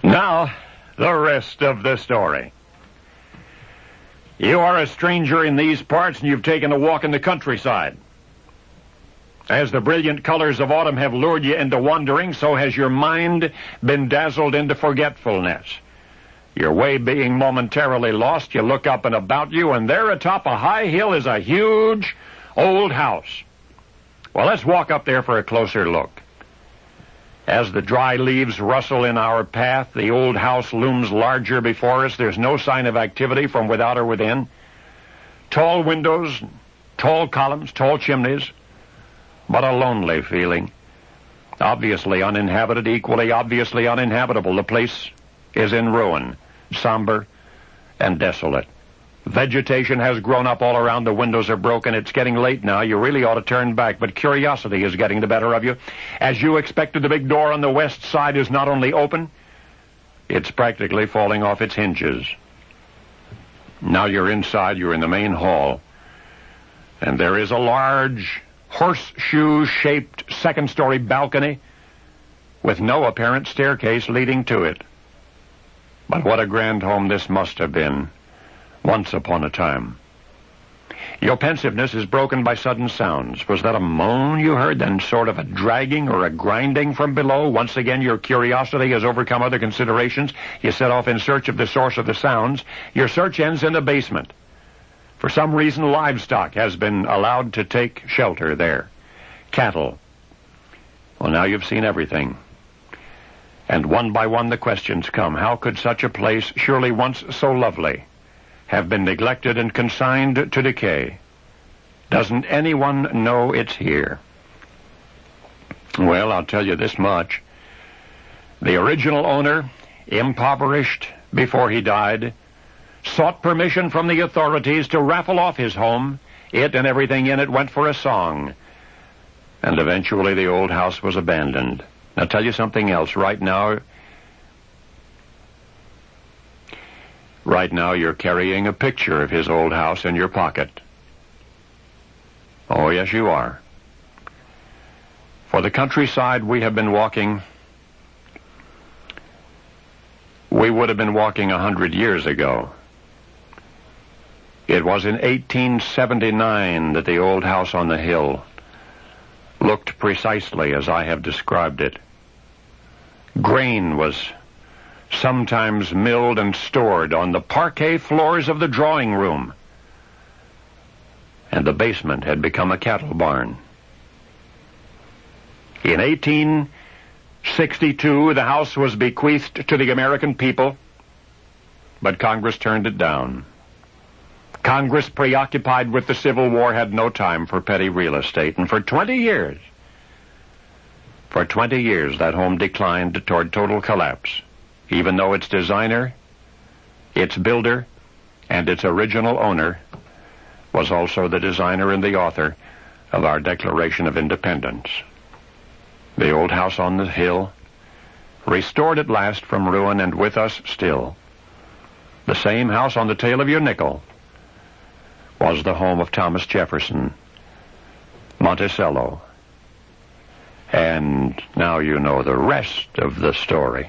Now, the rest of the story. You are a stranger in these parts, and you've taken a walk in the countryside. As the brilliant colors of autumn have lured you into wandering, so has your mind been dazzled into forgetfulness. Your way being momentarily lost, you look up and about you, and there atop a high hill is a huge old house. Well, let's walk up there for a closer look. As the dry leaves rustle in our path, the old house looms larger before us. There's no sign of activity from without or within. Tall windows, tall columns, tall chimneys, but a lonely feeling. Obviously uninhabited, equally obviously uninhabitable. The place is in ruin, somber and desolate. Vegetation has grown up all around. The windows are broken. It's getting late now. You really ought to turn back, but curiosity is getting the better of you. As you expected, the big door on the west side is not only open, it's practically falling off its hinges. Now you're inside. You're in the main hall, and there is a large horseshoe-shaped second-story balcony with no apparent staircase leading to it. But what a grand home this must have been once upon a time. Your pensiveness is broken by sudden sounds. Was that a moan you heard, then sort of a dragging or a grinding from below? Once again, your curiosity has overcome other considerations. You set off in search of the source of the sounds. Your search ends in the basement. For some reason, livestock has been allowed to take shelter there. Cattle. Well, now you've seen everything. And one by one the questions come. How could such a place, surely once so lovely, have been neglected and consigned to decay? Doesn't anyone know it's here? Well, I'll tell you this much. The original owner, impoverished before he died, sought permission from the authorities to raffle off his home. It and everything in it went for a song. And eventually the old house was abandoned. Now, tell you something else. Right now you're carrying a picture of his old house in your pocket. Oh, yes, you are. For the countryside we have been walking, we would have been walking 100 years ago. It was in 1879 that the old house on the hill looked precisely as I have described it. Grain was sometimes milled and stored on the parquet floors of the drawing room, and the basement had become a cattle barn. In 1862, the house was bequeathed to the American people, but Congress turned it down. Congress, preoccupied with the Civil War, had no time for petty real estate, and for 20 years, that home declined toward total collapse, even though its designer, its builder, and its original owner was also the designer and the author of our Declaration of Independence. The old house on the hill, restored at last from ruin and with us still. The same house on the tail of your nickel was the home of Thomas Jefferson, Monticello. And now you know the rest of the story.